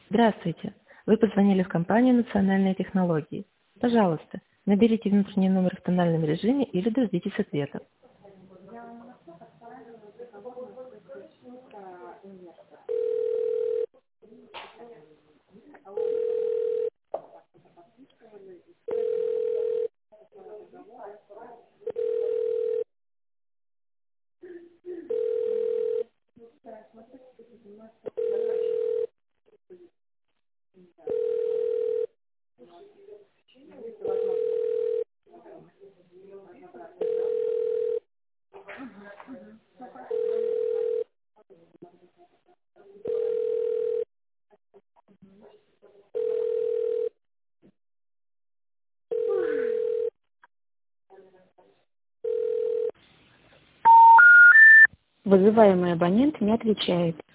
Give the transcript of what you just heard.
Здравствуйте. Вы позвонили в компанию «Национальные технологии». Пожалуйста, наберите внутренний номер в тональном режиме или дождитесь ответа. Вызываемый абонент не отвечает.